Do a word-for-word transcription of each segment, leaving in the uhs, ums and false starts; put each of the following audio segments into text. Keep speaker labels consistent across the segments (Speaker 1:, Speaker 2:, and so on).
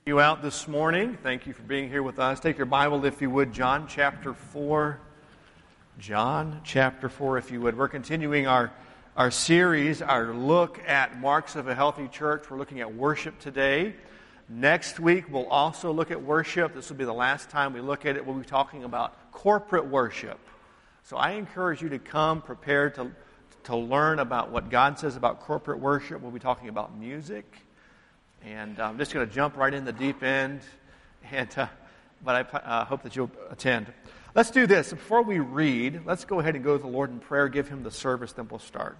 Speaker 1: You out this morning. Thank you for being here with us. Take your Bible, if you would, John chapter four. John chapter four, if you would. We're continuing our, our series, our look at marks of a healthy church. We're looking at worship today. Next week, we'll also look at worship. This will be the last time we look at it. We'll be talking about corporate worship. So I encourage you to come prepared to, to learn about what God says about corporate worship. We'll be talking about music. And I'm just going to jump right in the deep end, and uh, but I uh, hope that you'll attend. Let's do this. Before we read, let's go ahead and go to the Lord in prayer, give Him the service, then we'll start.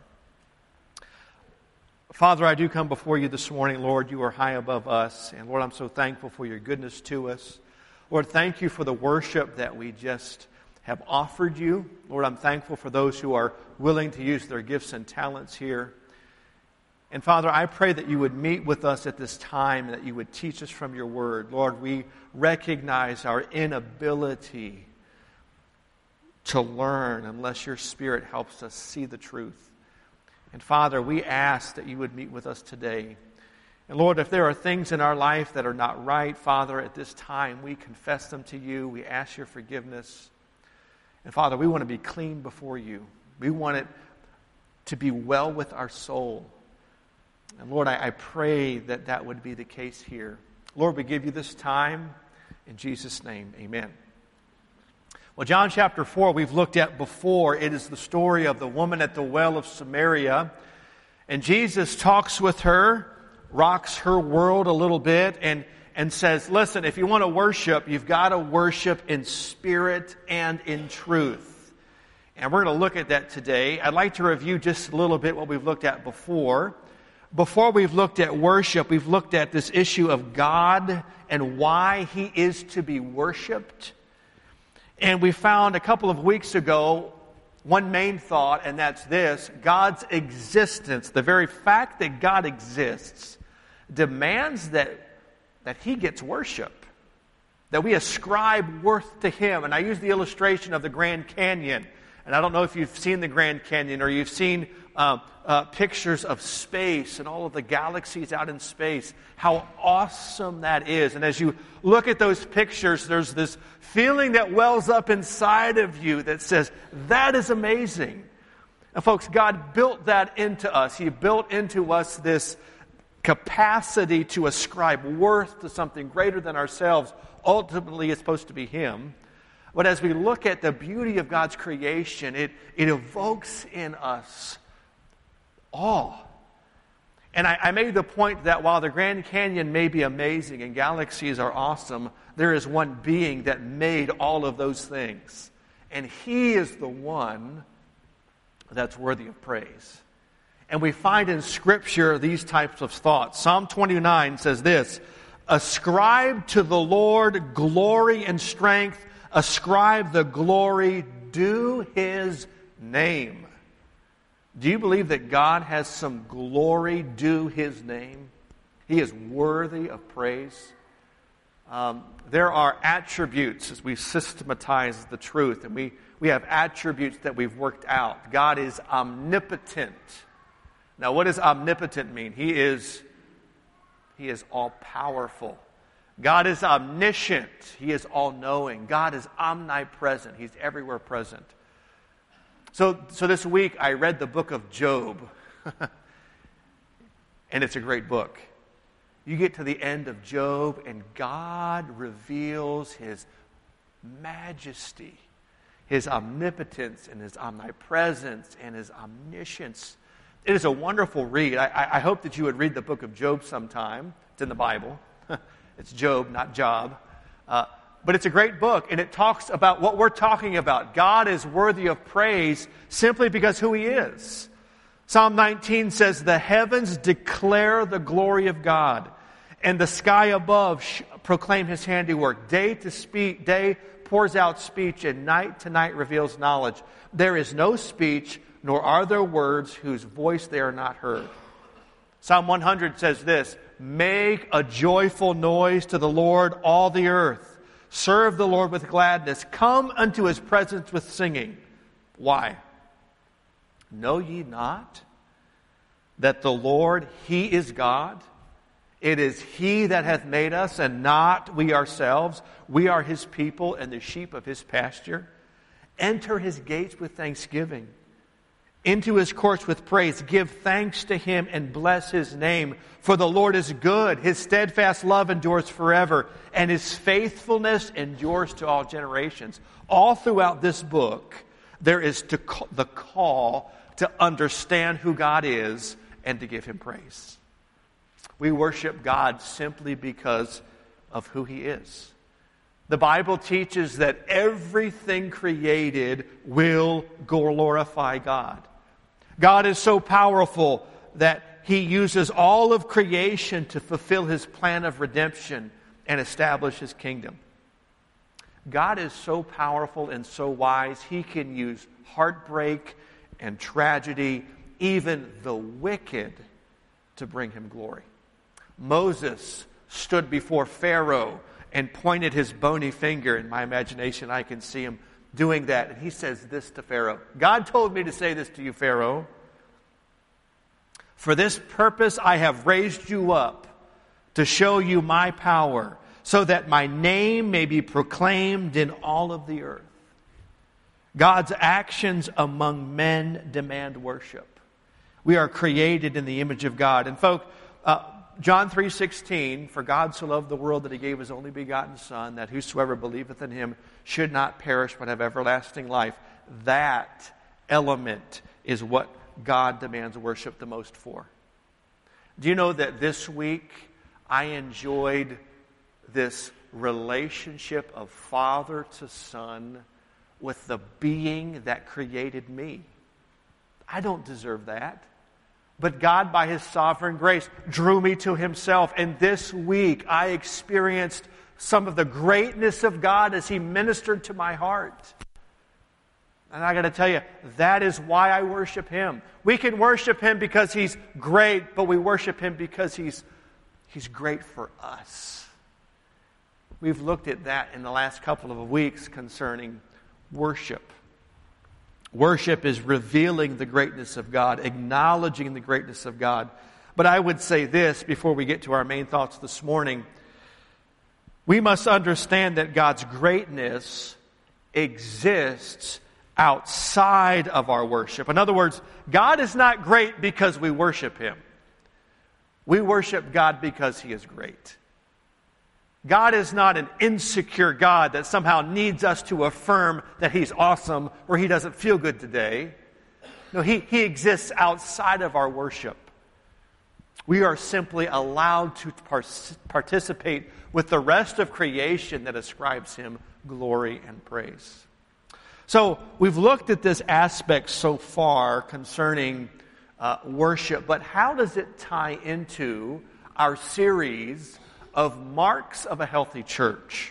Speaker 1: Father, I do come before you this morning, Lord. You are high above us, and Lord, I'm so thankful for your goodness to us. Lord, thank you for the worship that we just have offered you. Lord, I'm thankful for those who are willing to use their gifts and talents here. And Father, I pray that you would meet with us at this time and that you would teach us from your word. Lord, we recognize our inability to learn unless your Spirit helps us see the truth. And Father, we ask that you would meet with us today. And Lord, if there are things in our life that are not right, Father, at this time, we confess them to you. We ask your forgiveness. And Father, we want to be clean before you. We want it to be well with our soul. And Lord, I, I pray that that would be the case here. Lord, we give you this time. In Jesus' name, amen. Well, John chapter four, we've looked at before. It is the story of the woman at the well of Samaria. And Jesus talks with her, rocks her world a little bit, and, and says, listen, if you want to worship, you've got to worship in spirit and in truth. And we're going to look at that today. I'd like to review just a little bit what we've looked at before. Before we've looked at worship, we've looked at this issue of God and why He is to be worshiped. And we found a couple of weeks ago one main thought, and that's this: God's existence, the very fact that God exists, demands that, that He gets worship, that we ascribe worth to Him. And I use the illustration of the Grand Canyon. And I don't know if you've seen the Grand Canyon or you've seen uh, uh, pictures of space and all of the galaxies out in space, how awesome that is. And as you look at those pictures, there's this feeling that wells up inside of you that says, that is amazing. And folks, God built that into us. He built into us this capacity to ascribe worth to something greater than ourselves. Ultimately, it's supposed to be Him. But as we look at the beauty of God's creation, it, it evokes in us awe. And I, I made the point that while the Grand Canyon may be amazing and galaxies are awesome, there is one being that made all of those things. And He is the one that's worthy of praise. And we find in Scripture these types of thoughts. Psalm twenty-nine says this: ascribe to the Lord glory and strength. Ascribe the glory due His name. Do you believe that God has some glory due His name? He is worthy of praise. Um, there are attributes as we systematize the truth, and we, we have attributes that we've worked out. God is omnipotent. Now, what does omnipotent mean? He is, he is all-powerful. God is omniscient. He is all-knowing. God is omnipresent. He's everywhere present. So, so this week I read the book of Job. And it's a great book. You get to the end of Job and God reveals His majesty, His omnipotence and His omnipresence and His omniscience. It is a wonderful read. I, I hope that you would read the book of Job sometime. It's in the Bible. It's Job, not Job. Uh, but it's a great book, and it talks about what we're talking about. God is worthy of praise simply because who He is. Psalm nineteen says, the heavens declare the glory of God, and the sky above sh- proclaim His handiwork. Day to speak, day pours out speech, and night to night reveals knowledge. There is no speech, nor are there words whose voice they are not heard. Psalm one hundred says this: make a joyful noise to the Lord, all the earth. Serve the Lord with gladness. Come unto His presence with singing. Why? Know ye not that the Lord, He is God, It is He that hath made us, and not we ourselves. We are His people and the sheep of His pasture. Enter His gates with thanksgiving, into His courts with praise. Give thanks to Him and bless His name. For the Lord is good. His steadfast love endures forever, and His faithfulness endures to all generations. All throughout this book, there is to the call to understand who God is and to give Him praise. We worship God simply because of who He is. The Bible teaches that everything created will glorify God. God is so powerful that He uses all of creation to fulfill His plan of redemption and establish His kingdom. God is so powerful and so wise, He can use heartbreak and tragedy, even the wicked, to bring Him glory. Moses stood before Pharaoh and pointed his bony finger. In my imagination, I can see him doing that. And he says this to Pharaoh. God told me to say this to you, Pharaoh. For this purpose I have raised you up, to show you my power, so that my name may be proclaimed in all of the earth. God's actions among men demand worship. We are created in the image of God. And folk, uh, John three sixteen, for God so loved the world that He gave His only begotten Son, that whosoever believeth in Him should not perish but have everlasting life. That element is what God demands worship the most for. Do you know that this week I enjoyed this relationship of father to son with the being that created me? I don't deserve that. But God, by His sovereign grace, drew me to Himself. And this week, I experienced some of the greatness of God as He ministered to my heart. And I got to tell you, that is why I worship Him. We can worship Him because He's great, but we worship Him because He's, He's great for us. We've looked at that in the last couple of weeks concerning worship. Worship is revealing the greatness of God, acknowledging the greatness of God. But I would say this before we get to our main thoughts this morning. We must understand that God's greatness exists outside of our worship. In other words, God is not great because we worship Him. We worship God because He is great. God is not an insecure God that somehow needs us to affirm that He's awesome or He doesn't feel good today. No, He, he exists outside of our worship. We are simply allowed to par- participate with the rest of creation that ascribes Him glory and praise. So we've looked at this aspect so far concerning uh, worship, but how does it tie into our series of marks of a healthy church?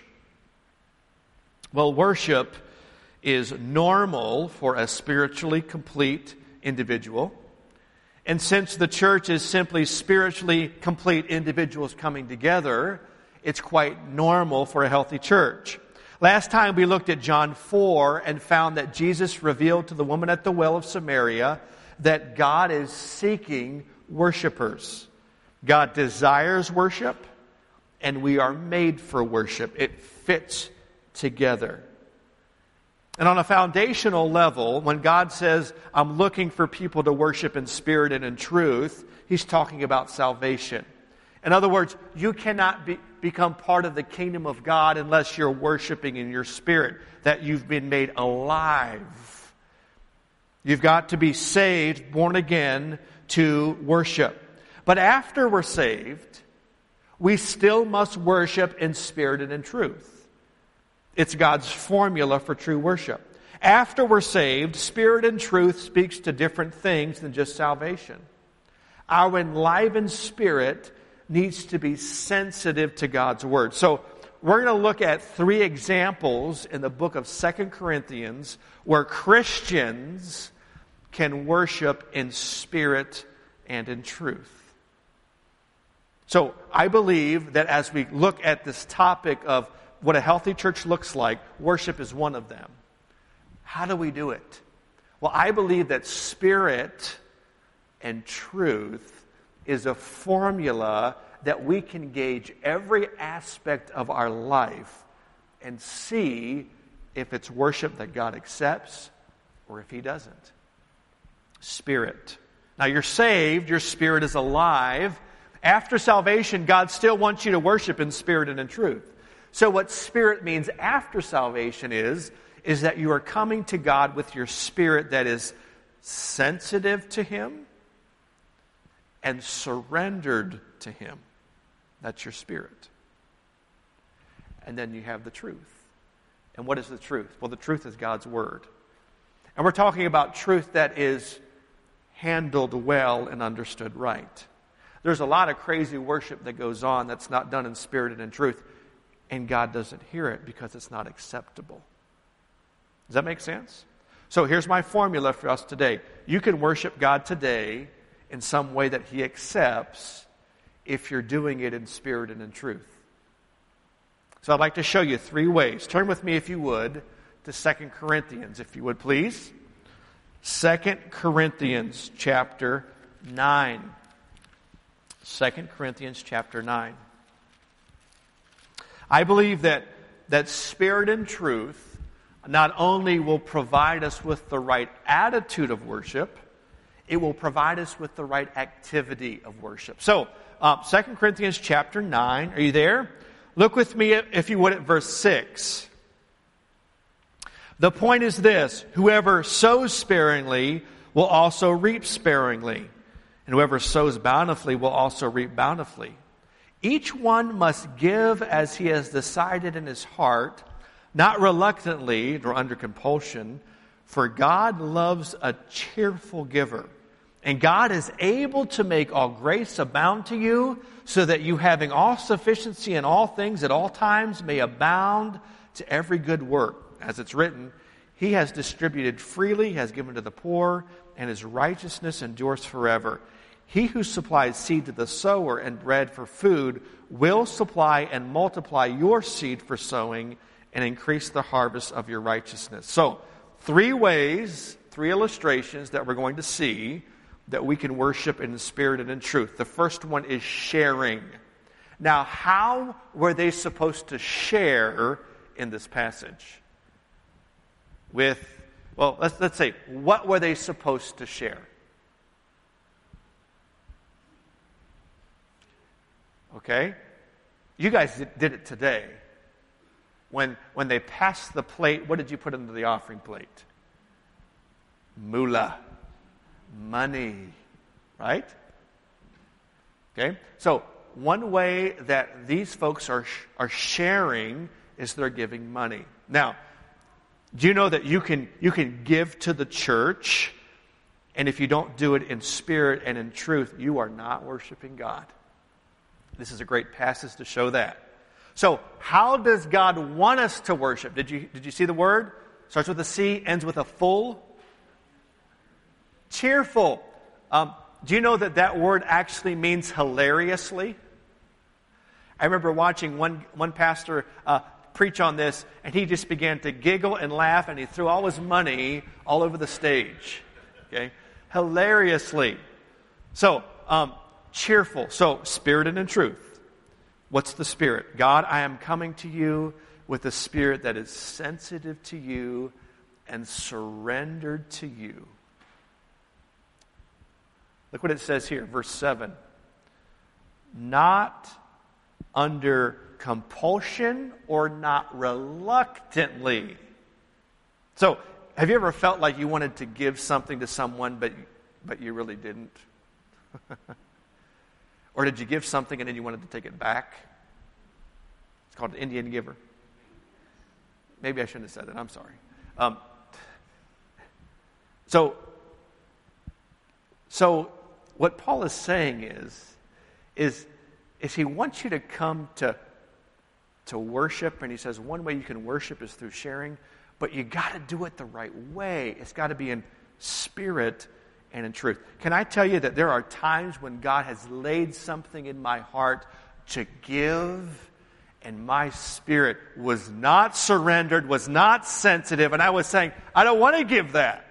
Speaker 1: Well, worship is normal for a spiritually complete individual. And since the church is simply spiritually complete individuals coming together, it's quite normal for a healthy church. Last time we looked at John four and found that Jesus revealed to the woman at the well of Samaria that God is seeking worshipers. God desires worship, and we are made for worship. It fits together. And on a foundational level, when God says, I'm looking for people to worship in spirit and in truth, He's talking about salvation. In other words, you cannot be, become part of the kingdom of God unless you're worshiping in your spirit, that you've been made alive. You've got to be saved, born again, to worship. But after we're saved, we still must worship in spirit and in truth. It's God's formula for true worship. After we're saved, spirit and truth speaks to different things than just salvation. Our enlivened spirit needs to be sensitive to God's word. So we're going to look at three examples in the book of Second Corinthians where Christians can worship in spirit and in truth. So I believe that as we look at this topic of what a healthy church looks like, worship is one of them. How do we do it? Well, I believe that spirit and truth is a formula that we can gauge every aspect of our life and see if it's worship that God accepts or if He doesn't. Spirit. Now you're saved, your spirit is alive. After salvation, God still wants you to worship in spirit and in truth. So what spirit means after salvation is, is that you are coming to God with your spirit that is sensitive to Him and surrendered to Him. That's your spirit. And then you have the truth. And what is the truth? Well, the truth is God's Word. And we're talking about truth that is handled well and understood right. There's a lot of crazy worship that goes on that's not done in spirit and in truth, and God doesn't hear it because it's not acceptable. Does that make sense? So here's my formula for us today. You can worship God today in some way that He accepts if you're doing it in spirit and in truth. So I'd like to show you three ways. Turn with me, if you would, to Second Corinthians, if you would please. Second Corinthians chapter nine. Second Corinthians chapter nine. I believe that, that spirit and truth not only will provide us with the right attitude of worship, it will provide us with the right activity of worship. So, uh, Second Corinthians chapter nine, are you there? Look with me, if you would, at verse six. The point is this: whoever sows sparingly will also reap sparingly, and whoever sows bountifully will also reap bountifully. Each one must give as he has decided in his heart, not reluctantly nor under compulsion, for God loves a cheerful giver. And God is able to make all grace abound to you, so that you, having all sufficiency in all things at all times, may abound to every good work. As it's written, He has distributed freely, has given to the poor, and His righteousness endures forever. He who supplies seed to the sower and bread for food will supply and multiply your seed for sowing and increase the harvest of your righteousness. So, three ways, three illustrations that we're going to see that we can worship in spirit and in truth. The first one is sharing. Now, how were they supposed to share in this passage? With, well, let's, let's say, what were they supposed to share? Okay? You guys did, did it today. When, when they passed the plate, what did you put into the offering plate? Moolah. Money. Right? Okay? So, one way that these folks are, are sharing is they're giving money. Now, do you know that you can you can give to the church, and if you don't do it in spirit and in truth, you are not worshiping God? This is a great passage to show that. So, how does God want us to worship? Did you did you see the word? Starts with a C, ends with a full. Cheerful. Um, do you know that that word actually means hilariously? I remember watching one one pastor uh, preach on this, and he just began to giggle and laugh, and he threw all his money all over the stage. Okay, hilariously. So, um, cheerful. So, spirit and in truth. What's the spirit? God, I am coming to you with a spirit that is sensitive to you and surrendered to you. Look what it says here, verse seven. Not under compulsion or not reluctantly. So, have you ever felt like you wanted to give something to someone, but, but you really didn't? Or did you give something and then you wanted to take it back? It's called an Indian giver. Maybe I shouldn't have said that. I'm sorry. Um, so, so what Paul is saying is, is, is he wants you to come to, to worship, and he says one way you can worship is through sharing, but you got to do it the right way. It's got to be in spirit and in truth. Can I tell you that there are times when God has laid something in my heart to give, and my spirit was not surrendered, was not sensitive, and I was saying, I don't want to give that.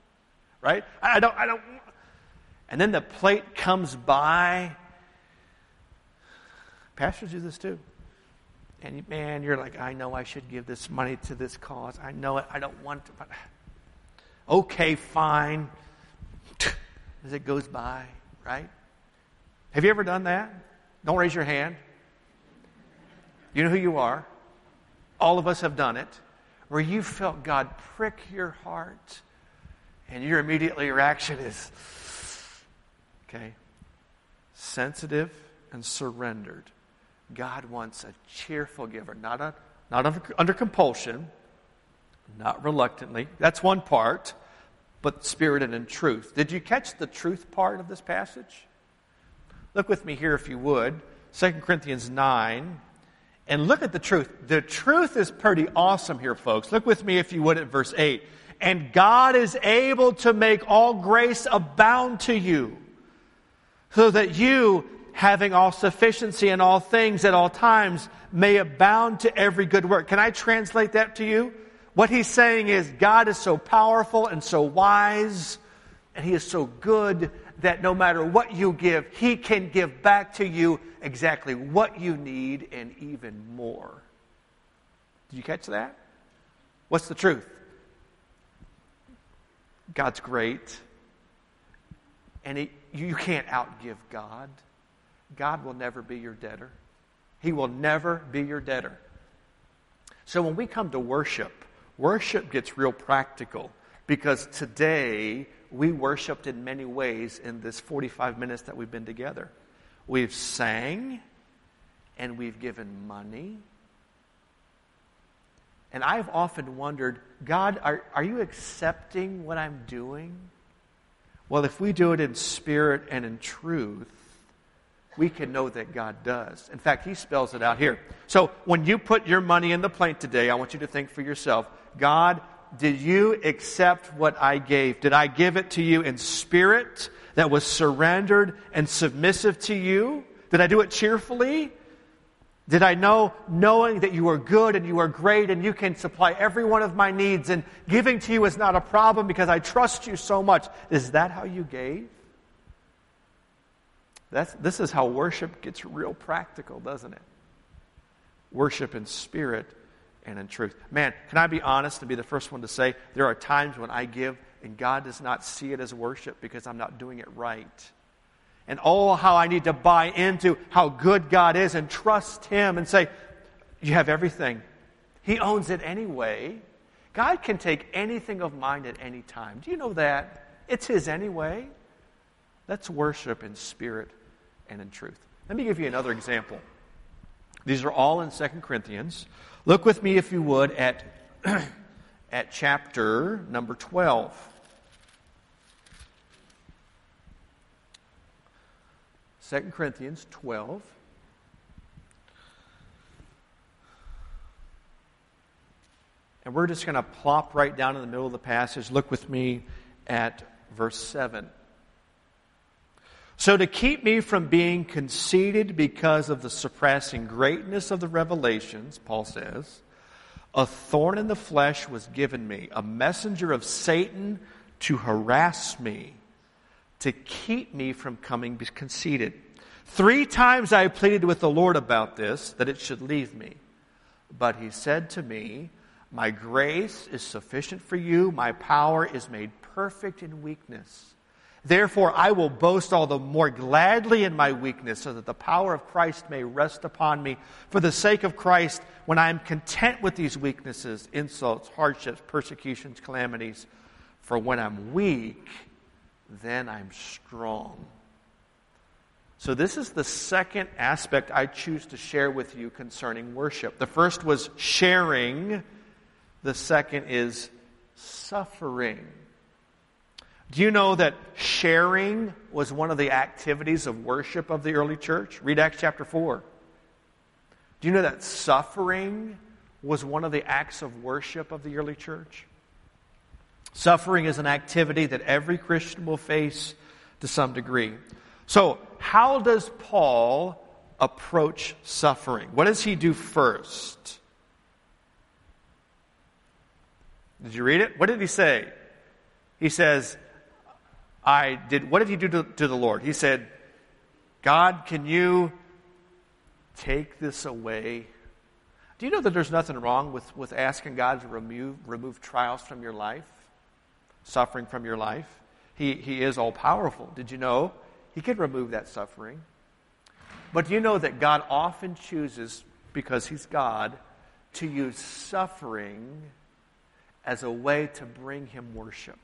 Speaker 1: Right? I don't, I don't. And then the plate comes by, pastors do this too. And you, man, you're like, I know I should give this money to this cause. I know it. I don't want to. But okay, fine. As it goes by, right? Have you ever done that? Don't raise your hand. You know who you are. All of us have done it. Where you felt God prick your heart. And your immediately reaction is, okay, sensitive and surrendered. God wants a cheerful giver, not a, not under, under compulsion, not reluctantly. That's one part, but spirited in truth. Did you catch the truth part of this passage? Look with me here if you would. Second Corinthians nine. And look at the truth. The truth is pretty awesome here, folks. Look with me if you would at verse eight. And God is able to make all grace abound to you, so that you, having all sufficiency in all things at all times, may abound to every good work. Can I translate that to you? What he's saying is God is so powerful and so wise, and he is so good that no matter what you give, he can give back to you exactly what you need and even more. Did you catch that? What's the truth? God's great, and he, you can't outgive God. God will never be your debtor. He will never be your debtor. So when we come to worship, worship gets real practical, because today we worshiped in many ways in this forty-five minutes that we've been together. We've sang, and we've given money. And I've often wondered, God, are, are you accepting what I'm doing? Well, if we do it in spirit and in truth, we can know that God does. In fact, he spells it out here. So when you put your money in the plate today, I want you to think for yourself, God, did you accept what I gave? Did I give it to you in spirit that was surrendered and submissive to you? Did I do it cheerfully? Did I know, knowing that you are good and you are great and you can supply every one of my needs, and giving to you is not a problem because I trust you so much? Is that how you gave? That's, this is how worship gets real practical, doesn't it? Worship in spirit and in truth. Man, can I be honest and be the first one to say, there are times when I give and God does not see it as worship because I'm not doing it right. And oh, how I need to buy into how good God is and trust him and say, you have everything. He owns it anyway. God can take anything of mine at any time. Do you know that? It's his anyway. Let's worship in spirit and in truth. Let me give you another example. These are all in Second Corinthians. Look with me, if you would, at, at chapter number twelve. Second Corinthians twelve. And we're just going to plop right down in the middle of the passage. Look with me at verse seven. So to keep me from being conceited because of the surpassing greatness of the revelations, Paul says, a thorn in the flesh was given me, a messenger of Satan to harass me, to keep me from coming conceited. Three times I pleaded with the Lord about this, that it should leave me. But he said to me, my grace is sufficient for you. My power is made perfect in weakness. Therefore, I will boast all the more gladly in my weakness, so that the power of Christ may rest upon me. For the sake of Christ, when I am content with these weaknesses, insults, hardships, persecutions, calamities, for when I'm weak, then I'm strong. So this is the second aspect I choose to share with you concerning worship. The first was sharing. The second is suffering. Do you know that sharing was one of the activities of worship of the early church? Read Acts chapter four. Do you know that suffering was one of the acts of worship of the early church? Suffering is an activity that every Christian will face to some degree. So, how does Paul approach suffering? What does he do first? Did you read it? What did he say? He says, I did, what did he do to, to the Lord? He said, God, can you take this away? Do you know that there's nothing wrong with, with asking God to remove, remove trials from your life, suffering from your life? He, he is all-powerful. Did you know He can remove that suffering? But do you know that God often chooses, because He's God, to use suffering as a way to bring Him worship?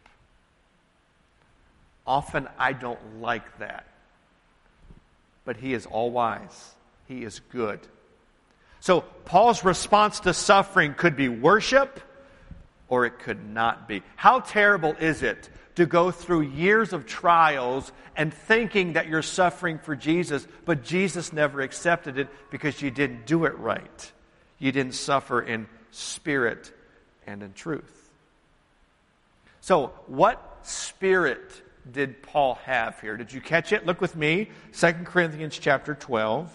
Speaker 1: Often I don't like that. But He is all-wise. He is good. So Paul's response to suffering could be worship, or it could not be. How terrible is it to go through years of trials and thinking that you're suffering for Jesus, but Jesus never accepted it because you didn't do it right. You didn't suffer in spirit and in truth. So what spirit did Paul have here? Did you catch it? Look with me, Second Corinthians chapter twelve.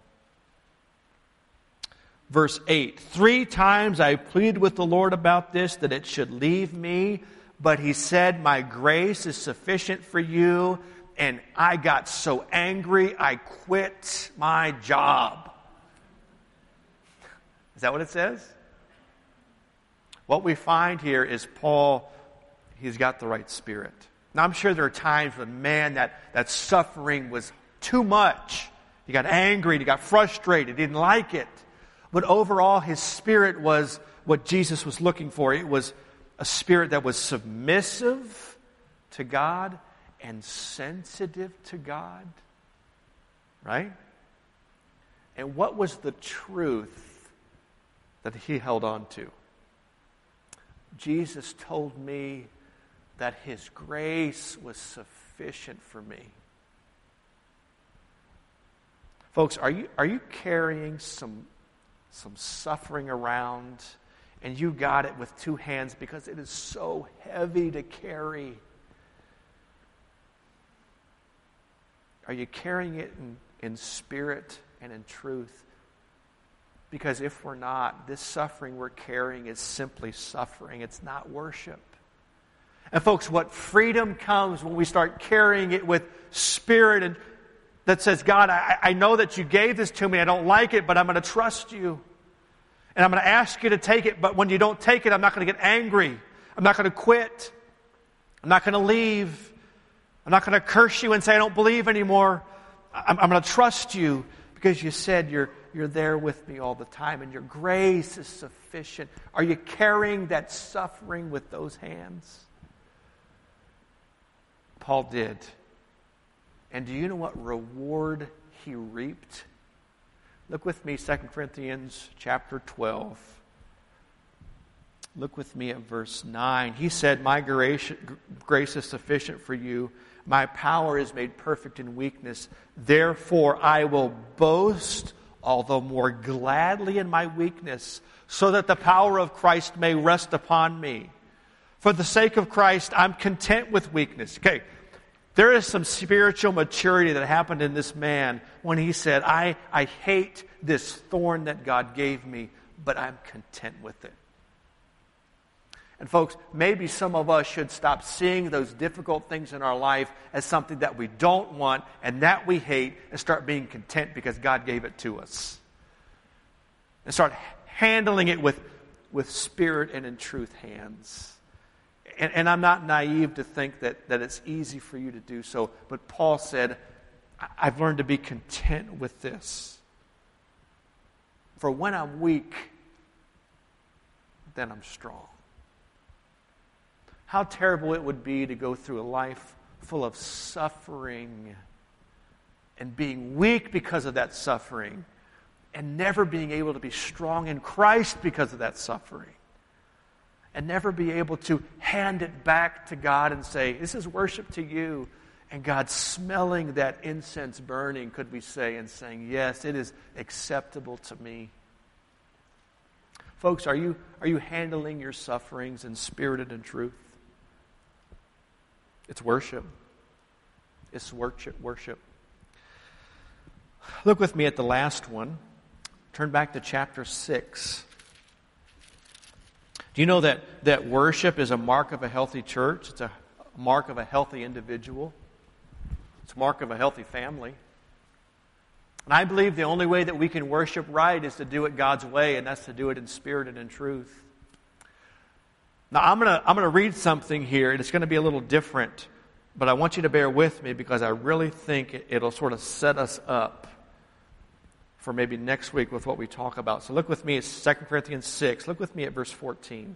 Speaker 1: Verse eight. Three times I pleaded with the Lord about this, that it should leave me. But He said, my grace is sufficient for you. And I got so angry, I quit my job. Is that what it says? What we find here is Paul, he's got the right spirit. Now I'm sure there are times when, man, that, that suffering was too much. He got angry, he got frustrated, he didn't like it. But overall, his spirit was what Jesus was looking for. It was a spirit that was submissive to God and sensitive to God. Right? And what was the truth that he held on to? Jesus told me that His grace was sufficient for me. Folks, are you, are you carrying some some suffering around, and you got it with two hands because it is so heavy to carry? Are you carrying it in, in spirit and in truth? Because if we're not, this suffering we're carrying is simply suffering. It's not worship. And folks, what freedom comes when we start carrying it with spirit and that says, God, I, I know that you gave this to me. I don't like it, but I'm going to trust you. And I'm going to ask you to take it, but when you don't take it, I'm not going to get angry. I'm not going to quit. I'm not going to leave. I'm not going to curse you and say I don't believe anymore. I'm, I'm going to trust you because you said you're, you're there with me all the time and your grace is sufficient. Are you carrying that suffering with those hands? Paul did. And do you know what reward he reaped? Look with me, Second Corinthians chapter twelve. Look with me at verse nine. He said, my grace, grace is sufficient for you. My power is made perfect in weakness. Therefore I will boast all the more gladly in my weakness, so that the power of Christ may rest upon me. For the sake of Christ, I'm content with weakness. Okay. There is some spiritual maturity that happened in this man when he said, I, I hate this thorn that God gave me, but I'm content with it. And folks, maybe some of us should stop seeing those difficult things in our life as something that we don't want and that we hate, and start being content because God gave it to us. And start handling it with, with spirit and in truth hands. And, and I'm not naive to think that, that it's easy for you to do so. But Paul said, I've learned to be content with this. For when I'm weak, then I'm strong. How terrible it would be to go through a life full of suffering and being weak because of that suffering and never being able to be strong in Christ because of that suffering. And never be able to hand it back to God and say, this is worship to you. And God smelling that incense burning, could we say, and saying, yes, it is acceptable to me. Folks, are you, are you handling your sufferings in spirit and in truth? It's worship. It's worship, worship. Look with me at the last one. Turn back to chapter six. Do you know that, that worship is a mark of a healthy church? It's a mark of a healthy individual. It's a mark of a healthy family. And I believe the only way that we can worship right is to do it God's way, and that's to do it in spirit and in truth. Now, I'm going to I'm going to read something here, and it's going to be a little different, but I want you to bear with me because I really think it, it'll sort of set us up for maybe next week with what we talk about. So look with me at Second Corinthians six. Look with me at verse fourteen.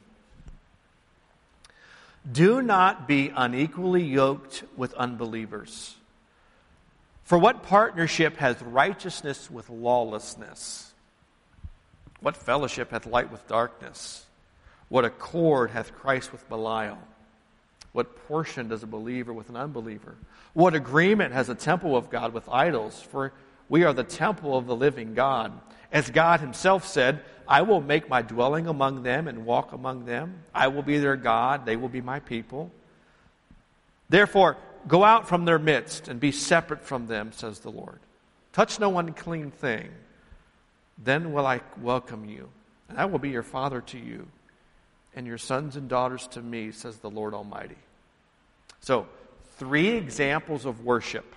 Speaker 1: Do not be unequally yoked with unbelievers. For what partnership has righteousness with lawlessness? What fellowship hath light with darkness? What accord hath Christ with Belial? What portion does a believer with an unbeliever? What agreement has a temple of God with idols? For we are the temple of the living God. As God himself said, I will make my dwelling among them and walk among them. I will be their God, they will be my people. Therefore, go out from their midst and be separate from them, says the Lord. Touch no unclean thing. Then will I welcome you, and I will be your father to you, and your sons and daughters to me, says the Lord Almighty. So, three examples of worship.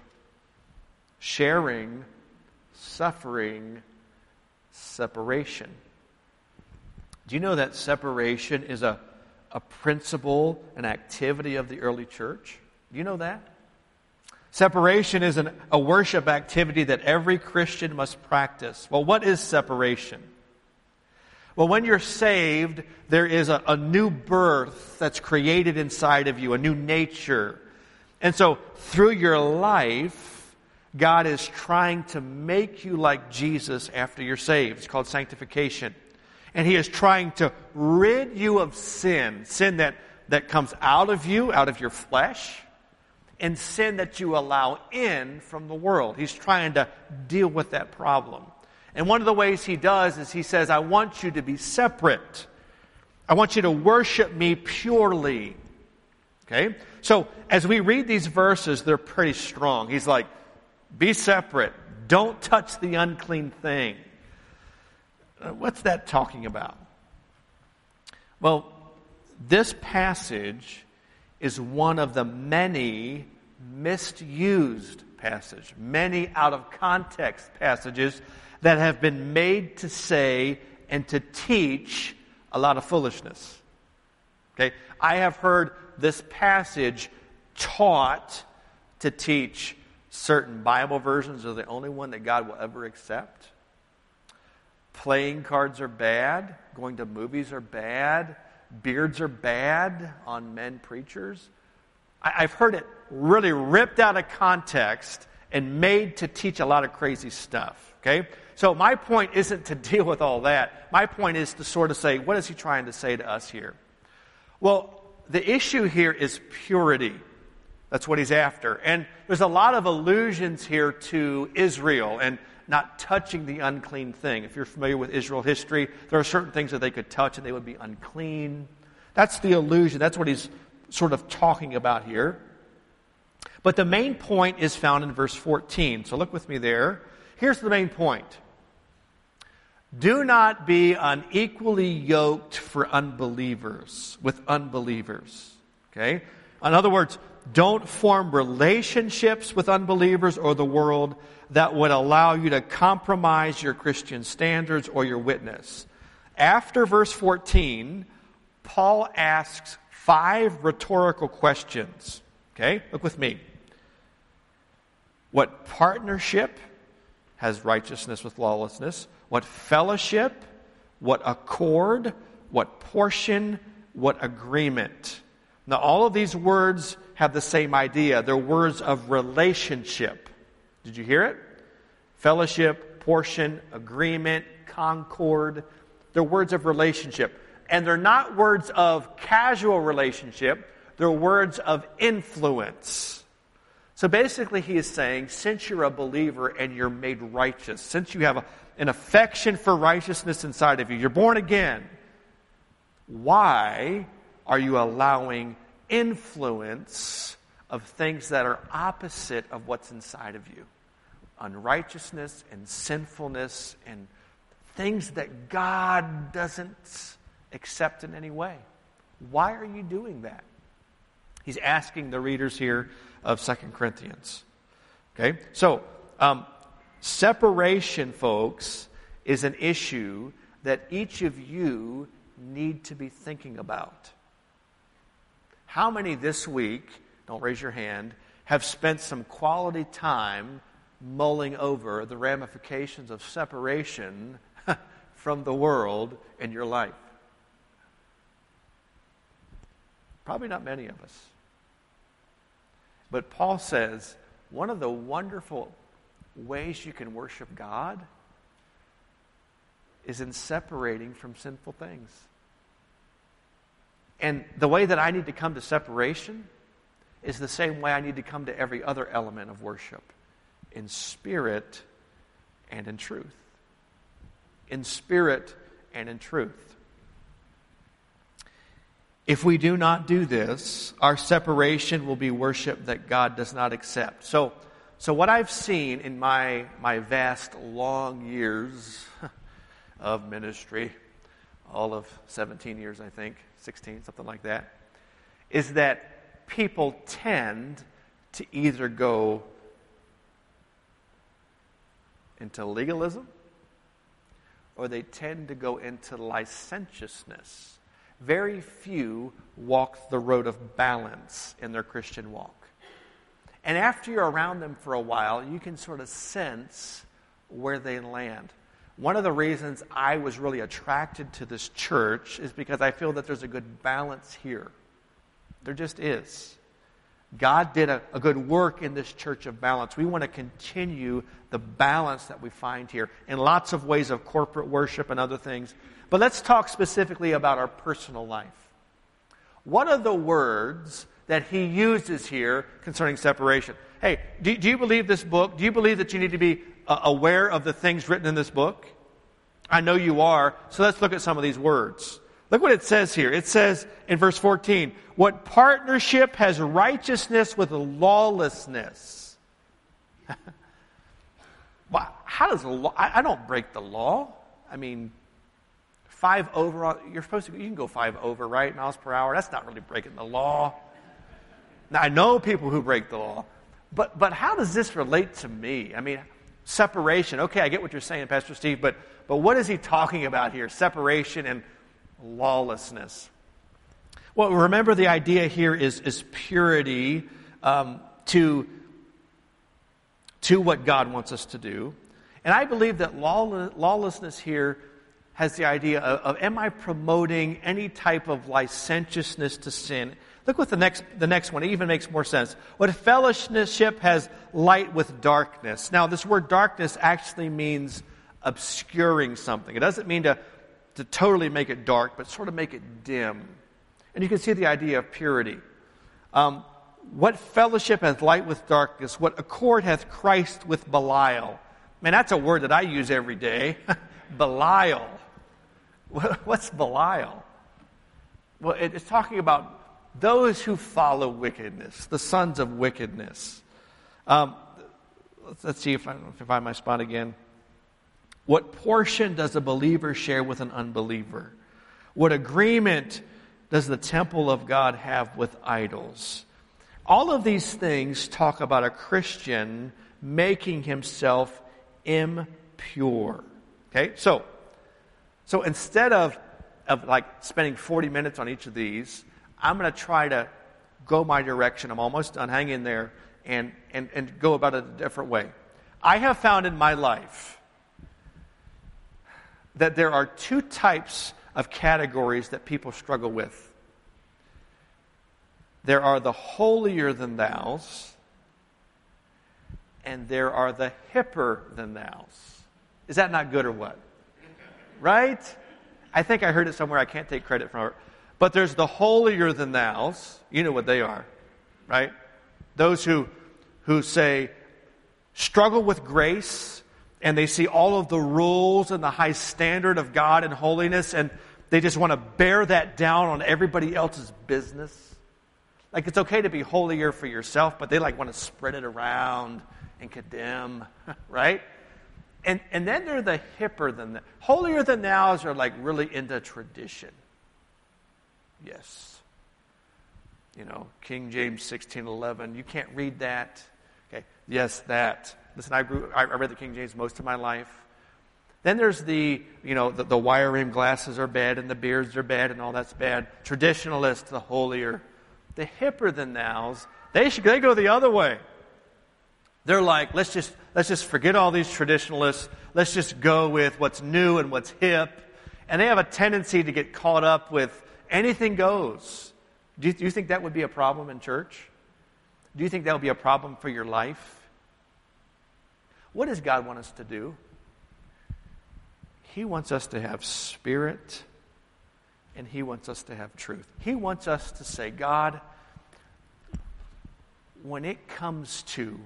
Speaker 1: Sharing, suffering, separation. Do you know that separation is a, a principle, an activity of the early church? Do you know that? Separation is an, a worship activity that every Christian must practice. Well, what is separation? Well, when you're saved, there is a, a new birth that's created inside of you, a new nature. And so, through your life, God is trying to make you like Jesus after you're saved. It's called sanctification. And He is trying to rid you of sin, sin that, that comes out of you, out of your flesh, and sin that you allow in from the world. He's trying to deal with that problem. And one of the ways He does is He says, I want you to be separate. I want you to worship Me purely. Okay? So, as we read these verses, they're pretty strong. He's like, be separate. Don't touch the unclean thing. What's that talking about? Well, this passage is one of the many misused passages, many out of context passages that have been made to say and to teach a lot of foolishness. Okay? I have heard this passage taught to teach certain Bible versions are the only one that God will ever accept. Playing cards are bad. Going to movies are bad. Beards are bad on men preachers. I, I've heard it really ripped out of context and made to teach a lot of crazy stuff. Okay? So my point isn't to deal with all that. My point is to sort of say, what is he trying to say to us here? Well, the issue here is purity. That's what he's after. And there's a lot of allusions here to Israel and not touching the unclean thing. If you're familiar with Israel history, there are certain things that they could touch and they would be unclean. That's the allusion. That's what he's sort of talking about here. But the main point is found in verse fourteen. So look with me there. Here's the main point. Do not be unequally yoked for unbelievers, with unbelievers. Okay? In other words, don't form relationships with unbelievers or the world that would allow you to compromise your Christian standards or your witness. After verse fourteen, Paul asks five rhetorical questions. Okay? Look with me. What partnership has righteousness with lawlessness? What fellowship? What accord? What portion? What agreement? Now, all of these words have the same idea. They're words of relationship. Did you hear it? Fellowship, portion, agreement, concord. They're words of relationship. And they're not words of casual relationship. They're words of influence. So basically he is saying, since you're a believer and you're made righteous, since you have a, an affection for righteousness inside of you, you're born again, why are you allowing influence of things that are opposite of what's inside of you? Unrighteousness and sinfulness and things that God doesn't accept in any way. Why are you doing that? He's asking the readers here of Second Corinthians. Okay, so um, Separation, folks, is an issue that each of you need to be thinking about. How many this week, don't raise your hand, have spent some quality time mulling over the ramifications of separation from the world in your life? Probably not many of us. But Paul says one of the wonderful ways you can worship God is in separating from sinful things. And the way that I need to come to separation is the same way I need to come to every other element of worship, in spirit and in truth. In spirit and in truth. If we do not do this, our separation will be worship that God does not accept. So, so what I've seen in my, my vast, long years of ministry, all of seventeen years, I think, sixteen, something like that, is that people tend to either go into legalism or they tend to go into licentiousness. Very few walk the road of balance in their Christian walk. And after you're around them for a while, you can sort of sense where they land. One of the reasons I was really attracted to this church is because I feel that there's a good balance here. There just is. God did a, a good work in this church of balance. We want to continue the balance that we find here in lots of ways of corporate worship and other things. But let's talk specifically about our personal life. What are the words that he uses here concerning separation? Hey, do, do you believe this book? Do you believe that you need to be uh, aware of the things written in this book? I know you are. So let's look at some of these words. Look what it says here. It says in verse fourteen, what partnership has righteousness with lawlessness? Well, how does the law? I, I don't break the law. I mean, five over, you're supposed to, you can go five over, right, miles per hour. That's not really breaking the law. Now, I know people who break the law. But but how does this relate to me? I mean, separation. Okay, I get what you're saying, Pastor Steve, but but what is he talking about here? Separation and lawlessness. Well, remember the idea here is, is purity um, to, to what God wants us to do. And I believe that law, lawlessness here has the idea of, of, am I promoting any type of licentiousness to sin? Look what the next the next one, it even makes more sense. What fellowship has light with darkness. Now, this word darkness actually means obscuring something. It doesn't mean to to totally make it dark, but sort of make it dim. And you can see the idea of purity. Um, what fellowship hath light with darkness? What accord hath Christ with Belial? Man, that's a word that I use every day. Belial. What's Belial? Well, it's talking about those who follow wickedness, the sons of wickedness. Um, let's, let's see if I can find my spot again. What portion does a believer share with an unbeliever? What agreement does the temple of God have with idols? All of these things talk about a Christian making himself impure. Okay, so so instead of of like spending forty minutes on each of these, I'm going to try to go my direction. I'm almost done. Hang in there and and and go about it a different way. I have found in my life that there are two types of categories that people struggle with. There are the holier-than-thous, and there are the hipper-than-thous. Is that not good or what? Right? I think I heard it somewhere. I can't take credit for it. But there's the holier-than-thous. You know what they are, right? Those who, who say, struggle with grace, and they see all of the rules and the high standard of God and holiness, and they just want to bear that down on everybody else's business. Like, it's okay to be holier for yourself, but they like want to spread it around and condemn, right? And and then they're the hipper than the holier than thous are like really into tradition. Yes. You know, King James sixteen eleven. You can't read that. Okay. Yes, that. Listen, I grew, I read the King James most of my life. Then there's the, you know, the, the wire rim glasses are bad and the beards are bad and all that's bad. Traditionalists, the holier. The hipper than nows, they should they go the other way. They're like, let's just let's just forget all these traditionalists. Let's just go with what's new and what's hip. And they have a tendency to get caught up with anything goes. Do you, do you think that would be a problem in church? Do you think that would be a problem for your life? What does God want us to do? He wants us to have spirit, and He wants us to have truth. He wants us to say, God, when it comes to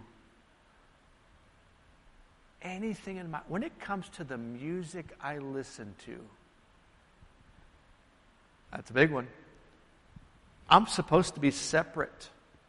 Speaker 1: anything in my, when it comes to the music I listen to, that's a big one. I'm supposed to be separate.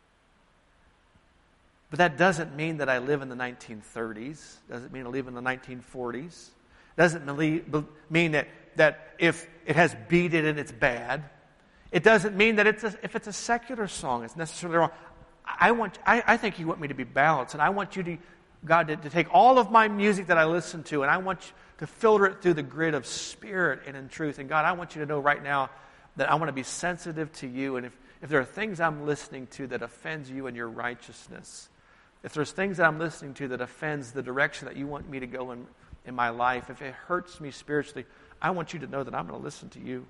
Speaker 1: But that doesn't mean that I live in the nineteen thirties. Doesn't mean I live in the nineteen forties. Doesn't mean that, that if it has beat it and it's bad. It doesn't mean that it's a, if it's a secular song, it's necessarily wrong. I want. I, I think You want me to be balanced, and I want you to, God, to, to take all of my music that I listen to, and I want you to filter it through the grid of spirit and in truth. And God, I want you to know right now that I want to be sensitive to You, and if, if there are things I'm listening to that offends You and Your righteousness, if there's things that I'm listening to that offends the direction that You want me to go in, in my life, if it hurts me spiritually, I want You to know that I'm going to listen to You.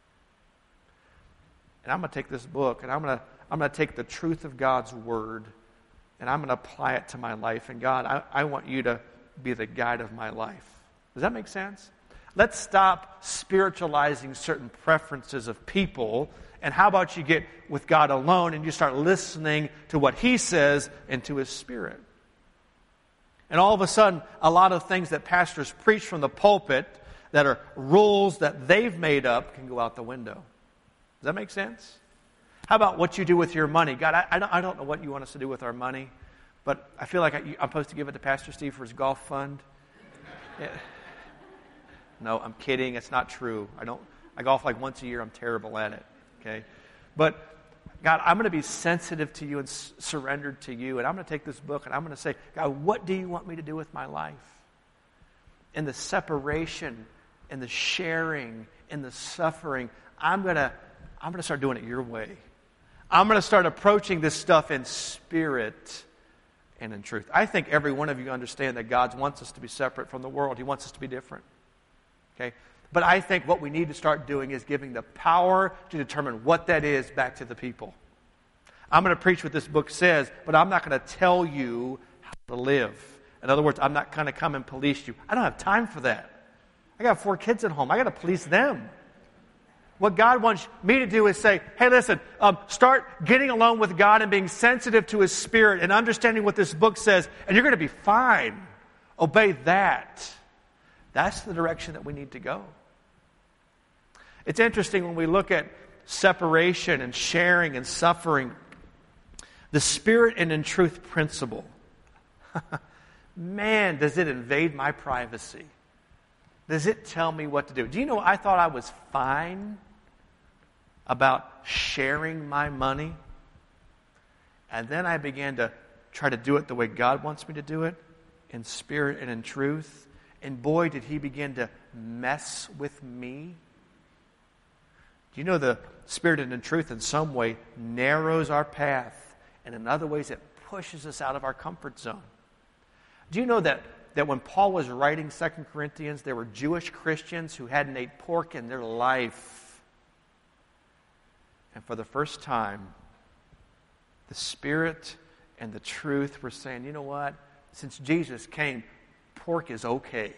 Speaker 1: And I'm going to take this book, and I'm going to I'm going to take the truth of God's Word, and I'm going to apply it to my life. And God, I, I want You to be the guide of my life. Does that make sense? Let's stop spiritualizing certain preferences of people. And how about you get with God alone and you start listening to what He says and to His Spirit? And all of a sudden, a lot of things that pastors preach from the pulpit that are rules that they've made up can go out the window. Does that make sense? How about what you do with your money? God, I, I, don't, I don't know what You want us to do with our money, but I feel like I, I'm supposed to give it to Pastor Steve for his golf fund. Yeah. No, I'm kidding. It's not true. I don't. I golf like once a year. I'm terrible at it. Okay, but God, I'm going to be sensitive to You and s- surrendered to You, and I'm going to take this book and I'm going to say, God, what do You want me to do with my life? In the separation, in the sharing, in the suffering, I'm going to I'm going to start doing it Your way. I'm going to start approaching this stuff in spirit and in truth. I think every one of you understand that God wants us to be separate from the world. He wants us to be different. Okay? But I think what we need to start doing is giving the power to determine what that is back to the people. I'm going to preach what this book says, but I'm not going to tell you how to live. In other words, I'm not going to come and police you. I don't have time for that. I got four kids at home. I got to police them. What God wants me to do is say, hey, listen, um, start getting alone with God and being sensitive to His Spirit and understanding what this book says, and you're going to be fine. Obey that. That's the direction that we need to go. It's interesting when we look at separation and sharing and suffering, the spirit and in truth principle. Man, does it invade my privacy. Does it tell me what to do? Do you know, I thought I was fine about sharing my money. And then I began to try to do it the way God wants me to do it, in spirit and in truth. And boy, did He begin to mess with me. Do you know the spirit and in truth in some way narrows our path, and in other ways it pushes us out of our comfort zone? Do you know that, that when Paul was writing Second Corinthians, there were Jewish Christians who hadn't ate pork in their life. And for the first time, the Spirit and the truth were saying, you know what? Since Jesus came, pork is okay.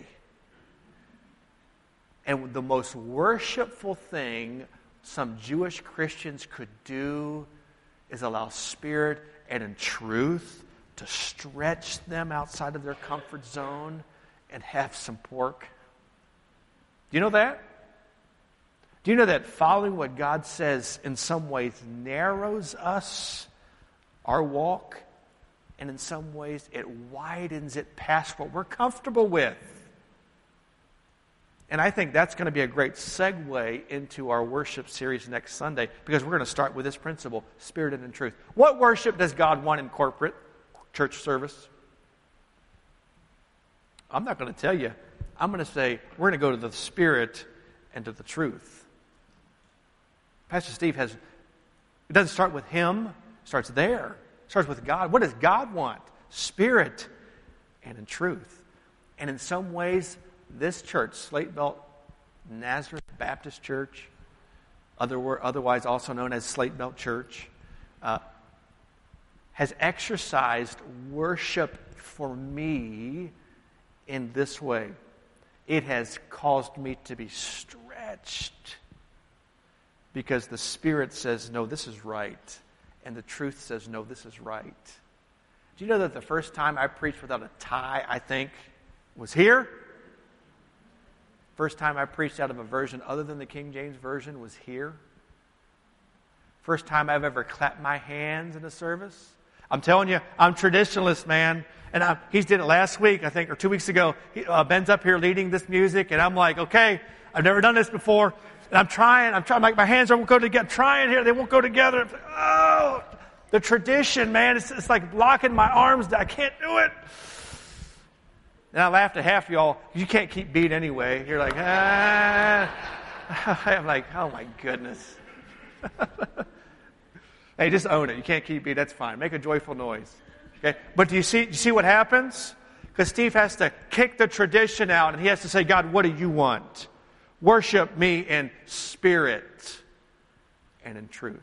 Speaker 1: And the most worshipful thing some Jewish Christians could do is allow Spirit and in truth to stretch them outside of their comfort zone and have some pork. Do you know that? Do you know that following what God says in some ways narrows us, our walk, and in some ways it widens it past what we're comfortable with? And I think that's going to be a great segue into our worship series next Sunday, because we're going to start with this principle, spirit and in truth. What worship does God want in corporate church service? I'm not going to tell you. I'm going to say, we're going to go to the Spirit and to the truth. Pastor Steve has, it doesn't start with him. It starts there. It starts with God. What does God want? Spirit and in truth. And in some ways, this church, Slate Belt Nazareth Baptist Church, other, otherwise also known as Slate Belt Church, uh, has exercised worship for me in this way. It has caused me to be stretched because the Spirit says, no, this is right. And the truth says, no, this is right. Do you know that the first time I preached without a tie, I think, was here? First time I preached out of a version other than the King James Version was here. First time I've ever clapped my hands in a service. I'm telling you, I'm traditionalist, man. And I, he did it last week, I think, or two weeks ago. He, uh, Ben's up here leading this music, and I'm like, okay, I've never done this before. And I'm trying, I'm trying, like my hands won't go together. I'm trying here, they won't go together. Like, oh, the tradition, man, it's, it's like blocking my arms. I can't do it. And I laughed at half of y'all. You can't keep beat anyway. You're like, ah. I'm like, oh my goodness. Hey, just own it. You can't keep beat. That's fine. Make a joyful noise. Okay? But do you see, do you see what happens? Because Steve has to kick the tradition out, and he has to say, God, what do you want? Worship me in spirit and in truth.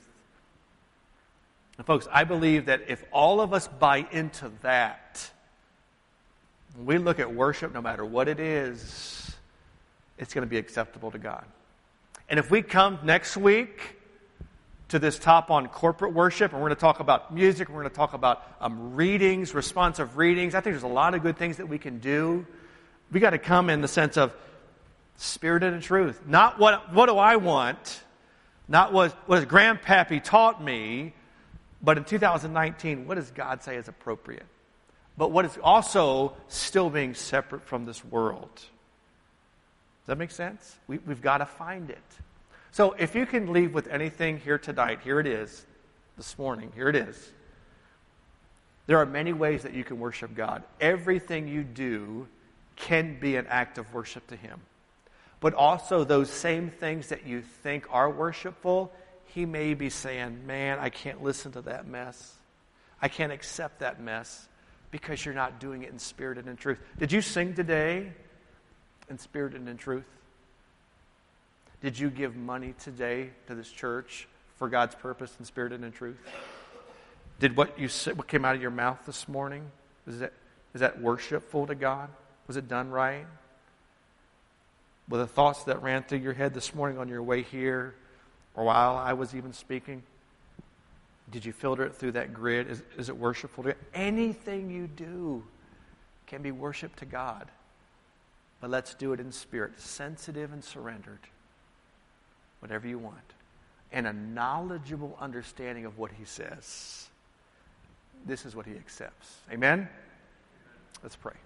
Speaker 1: And folks, I believe that if all of us buy into that, when we look at worship, no matter what it is, it's going to be acceptable to God. And if we come next week to this top on corporate worship, and we're going to talk about music, we're going to talk about um, readings, responsive readings. I think there's a lot of good things that we can do. We got to come in the sense of spirit and truth. Not what what do I want, not what, what has Grandpappy taught me, but in two thousand nineteen, what does God say is appropriate? But what is also still being separate from this world. Does that make sense? We, we've got to find it. So if you can leave with anything here tonight, here it is, this morning, here it is. There are many ways that you can worship God. Everything you do can be an act of worship to Him. But also those same things that you think are worshipful, He may be saying, man, I can't listen to that mess. I can't accept that mess because you're not doing it in spirit and in truth. Did you sing today in spirit and in truth? Did you give money today to this church for God's purpose in spirit and in truth? Did what you said, what came out of your mouth this morning, is that, is that worshipful to God? Was it done right? Were the thoughts that ran through your head this morning on your way here, or while I was even speaking, did you filter it through that grid? Is, is it worshipful to God? Anything you do can be worship to God. But let's do it in spirit, sensitive and surrendered. Whatever you want. And a knowledgeable understanding of what He says. This is what He accepts. Amen? Let's pray.